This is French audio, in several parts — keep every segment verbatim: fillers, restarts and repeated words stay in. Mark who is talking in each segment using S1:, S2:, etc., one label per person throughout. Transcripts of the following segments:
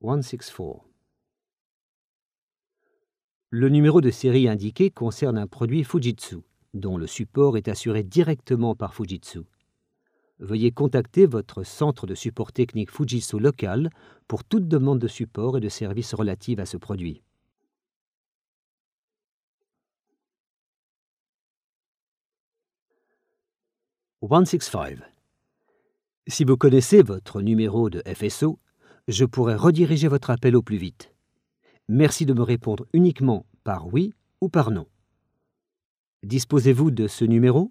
S1: cent soixante-quatre. Le numéro de série indiqué concerne un produit Fujitsu, dont le support est assuré directement par Fujitsu. Veuillez contacter votre centre de support technique Fujitsu local pour toute demande de support et de services relative à ce produit. cent soixante-cinq. Si vous connaissez votre numéro de F S O, je pourrais rediriger votre appel au plus vite. Merci de me répondre uniquement par oui ou par non. Disposez-vous de ce numéro?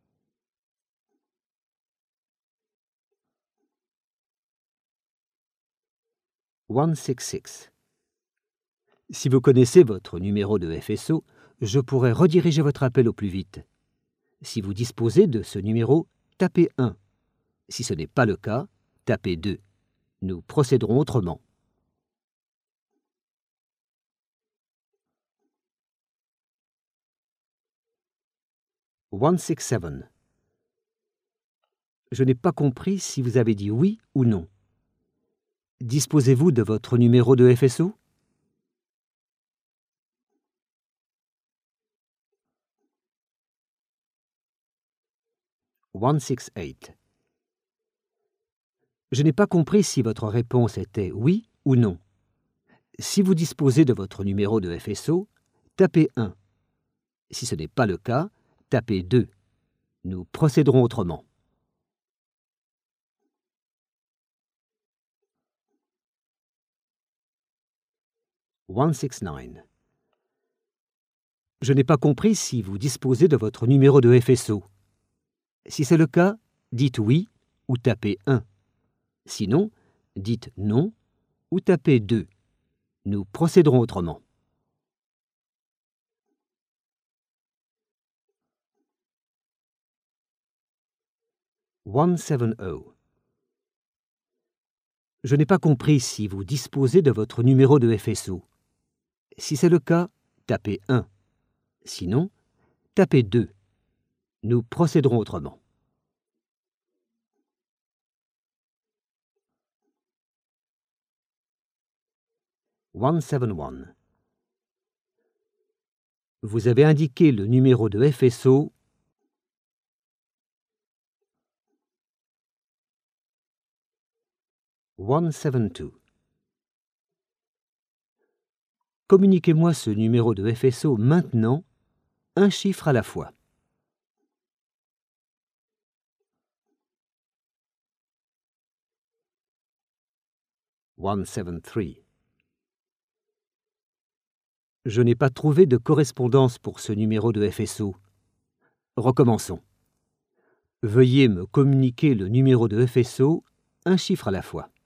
S1: cent soixante-six. Si vous connaissez votre numéro de F S O, je pourrais rediriger votre appel au plus vite. Si vous disposez de ce numéro, tapez un. Si ce n'est pas le cas, tapez deux. Nous procéderons autrement. cent soixante-dix-sept. Je n'ai pas compris si vous avez dit oui ou non. Disposez-vous de votre numéro de F S O? cent soixante-dix-huit. Je n'ai pas compris si votre réponse était oui ou non. Si vous disposez de votre numéro de F S O, tapez un. Si ce n'est pas le cas, tapez deux. Nous procéderons autrement. cent soixante-dix-neuf. Je n'ai pas compris si vous disposez de votre numéro de F S O. Si c'est le cas, dites oui ou tapez un. Sinon, dites non ou tapez deux. Nous procéderons autrement. cent soixante. Je n'ai pas compris si vous disposez de votre numéro de F S O. Si c'est le cas, tapez un. Sinon, tapez deux. Nous procéderons autrement. cent soixante-et-un. Vous avez indiqué le numéro de F S O cent soixante-deux. Communiquez-moi ce numéro de F S O maintenant, un chiffre à la fois. cent soixante-treize. Je n'ai pas trouvé de correspondance pour ce numéro de F S O. Recommençons. Veuillez me communiquer le numéro de F S O, un chiffre à la fois.